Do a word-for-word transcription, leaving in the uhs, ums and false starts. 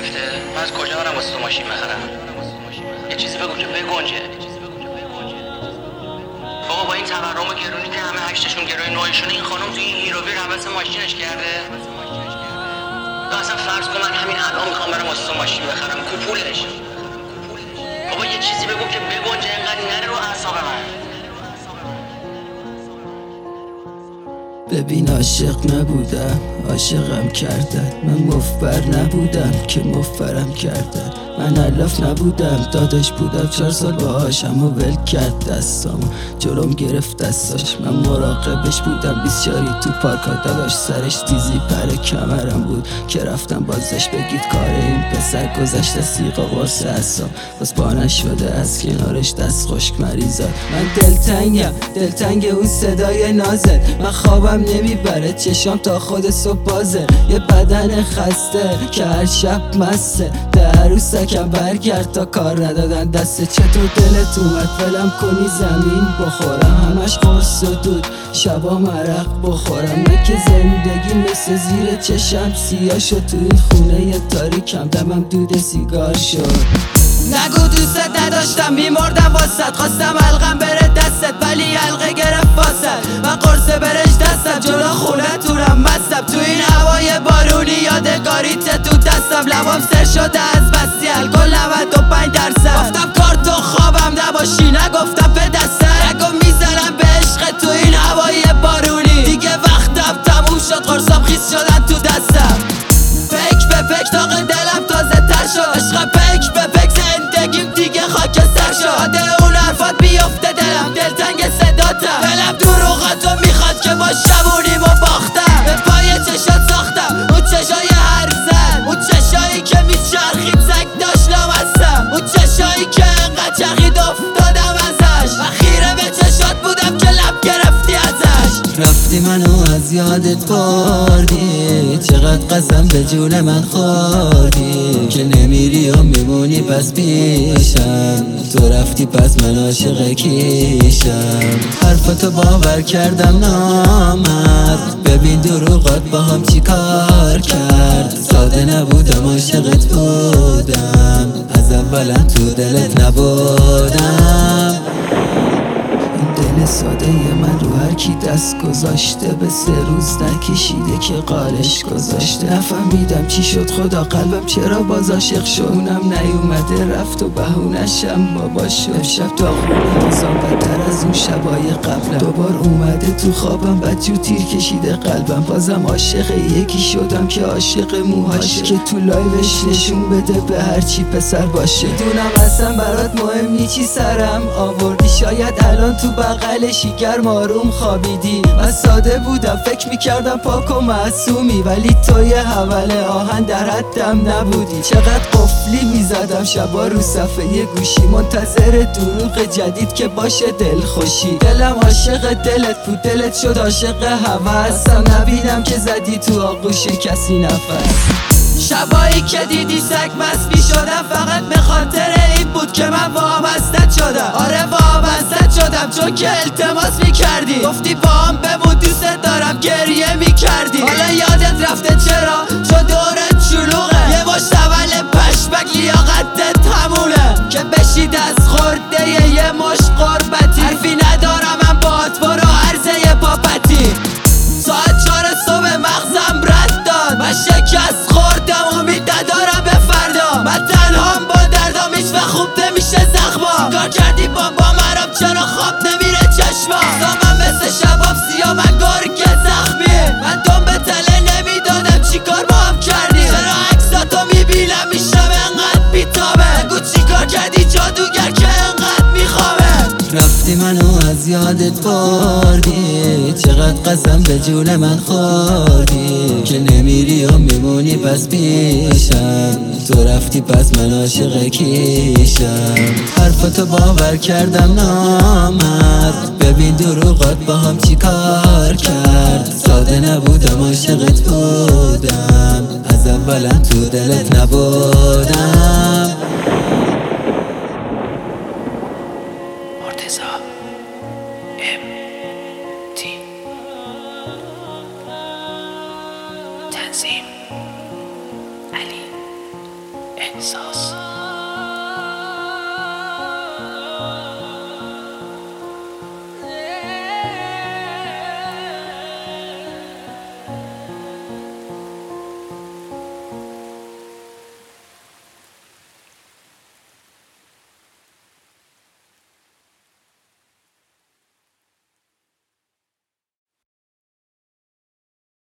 گرفته؟ من از کجا برم واسه تو ماشین بخرم؟ یه چیزی بگو که بگنجه. بابا با این تورم و گرونی که همه هشتشون گروی نوعشونه، این خانم توی این هیروویر حوض ماشینش کرده. تو اصلا فرض کن من همین الان میخوام برم واسه تو ماشین بخرم، کوپولش. بابا یه چیزی بگو که بگنجه، اینقدر نره رو اعصاب من. ببین عاشق نبودم، عاشقم کردن. من مفبر نبودم که مفبرم کردن. من علاف نبودم، داداش بودم چهار سال باهاشم و ول کرد دستامو، جلوم گرفت دستاش. من مراقبش بودم بیسیاری تو پارکا، داداش سرش تیزی پر کمرم بود که رفتم بازش بگید کار این پسر گذشته سیقا قرص اصام، باز با نشده از کنارش دست خشک مریضات. من دلتنگم، دلتنگ اون صدای نازت. من خوابم نمیبره، چشام تا خود صبح بازه. یه بدن خسته که هر شب مسته، در عروسکم برگرد تا کار ندادن دسته. چطور دلت اومد ولم کنی زمین بخورم، همش قرص و دود شبا مرق بخورم. من که زندگی مثل زیر چشم سیاه شد، تو این خونه تاریکم دمم دود سیگار شد. نگو دوست نداشتم، میمردم واسد، خواستم حلقم بره دستت ولی حلقه گرفت واسد. من قرص برش دستم جلو خونه تورم مستم، تو این هوای بارونی یادگاریت تو دستم. لبام سر شده از مستی الکل نود و پنج درصد. گفتم کارت و خوابم نباشی، نگفتم به دستت. نگو میزنم به عشق تو این هوای بارونی، دیگه وقتم تموم شد، قرصام خیس شدن تو دستم. فکر به فکر تاق دلم تازه تر شد، عشق پک به پک زندگیم دیگه خاکستر شد. آده اون حرفات بیفته دلم، دلتنگ صداتم. دلم دروغاتو میخواد که با شبونیم و باختم. به پای چشات ساختم اون چشای هر زن، اون چشایی که میچرخید زک داشت لامستم، اون چشایی که انقدر چرخید افتادم ازش. و خیره به چشات بودم که لب گرفتی ازش. رفتی منو از یادت بردی، چقدر قسم به جون من خوردی که نمیری و میمونی پس پیشم. تو رفتی پس من عاشق کیشم، حرفتو باور کردم نامرد. ببین دروغات با هم چی کار کرد، ساده نبودم عاشقت بودم، از اولم تو دلت نبودم. دل ساده من رو هر کی دست گذاشته، به سه روز نکشیده که قالش گذاشته. نفهمیدم چی شد خدا، قلبم چرا باز عاشق شد. اونم نیومده رفت و بهونشم بابا شد. امشب تا خونه روزام بدتر از اون شبای قبلم، دوبار اومده تو خوابم بدجور تیر کشیده قلبم. بازم عاشق یکی شدم که عاشق موهاشه، که تو لایوش نشون بده به هرچی پسر باشه. دونم اصلا برات مهم نی چی سرم آوردی، شاید الان تو بغلشی گرم آروم خوابیدی. من ساده بودم فکر میکردم پاک و معصومی، ولی تو یه حول آهن در حدم نبودی. چقدر قفلی میزدم شبا رو صفحه گوشی، منتظر دروغ جدید که باشه دل خوشی. دلم عاشق دلت بود، دلت شد عاشق هوس. اصلا نبینم که زدی تو آغوش کسی نفس. شبایی که دیدی سگ مست می شدم، فقط به خاطر این بود که من وابستت شدم. آره وابستت شدم چون که التماس می کردی، گفتی با هم بمون دوست دارم، گریه می کردی. حالا یادت رفته چرا؟ چون دورت شلوغه، یه مشت اول پشمک لیاقتت همونه که بشید از خورده یه مشت قربتی. حرفی ندارم من باهات، برو عرضه پاپتی. ساعت چهار صبح مغزم رد داد، من شکست خوردم امید ندارم به فردا. من تنهام با دردام هیچ وقت خوب نمیشه زخما. کار کردی با با مرم چرا خواب نمیره چشما. من مثل شباب سیاه من گرگ زخمی، من دم به تله نمیدادم چی کار با هم کردی. چرا عکساتو میبینم میشم انقدر بیتابه، بگو چی کار کردی جادوگر که انقدر میخوابه. رفتی منو از یادت بردی، چقدر قسم به جون من خوردی که نمیری و میمونی پس پیشم. تو رفتی پس من عاشق کیشم، حرفتو باور کردم نامرد. ببین دروغات با هم چی کار کرد، ساده نبودم عاشقت بودم، از اولم تو دلت نبودم. مرتضی ام تی تنظیم علی احساس